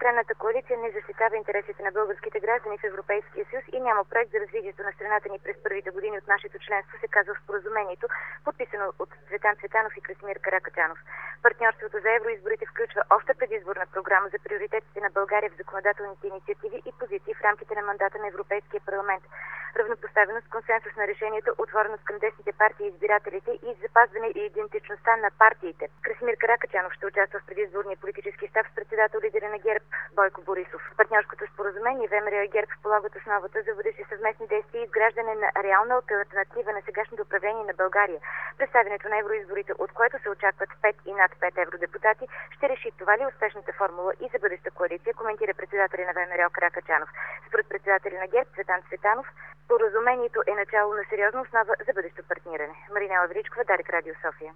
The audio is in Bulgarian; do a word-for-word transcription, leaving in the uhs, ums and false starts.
Тройната коалиция не защитава интересите на българските граждани в Европейския съюз и няма проект за развитието на страната ни през първите години от нашето членство, се казва в споразумението, подписано от Цветан Цветанов и Красимир Каракачанов. Партньорството за евроизборите включва обща предизборна програма за приоритетите на България в законодателните инициативи и позиции в рамките на мандата на Европейския парламент. Равнопоставеност, консенсус на решението, отвореност към десните партии и избирателите и запазване и идентичността на партиите. Красимир Каракачанов ще участва в предизборния политически щаб с председател лидера на ГЕРБ Бойко Борисов. В партньорското споразумение ВМРО и ГЕРБ полагат основата за бъдещи съвместни действия и изграждане на реална алтернатива на сегашното управление на България. Представянето на евроизборите, от което се очакват пет и над пет евродепутати, ще реши това ли е успешната формула и за бъдеща коалиция, коментира председателя на ВМРО Каракачанов. Според председателя на ГЕРБ Цветан Цветанов, споразумението е начало на сериозна основа за бъдещо партниране. Маринела Величкова, Дарик Радио София.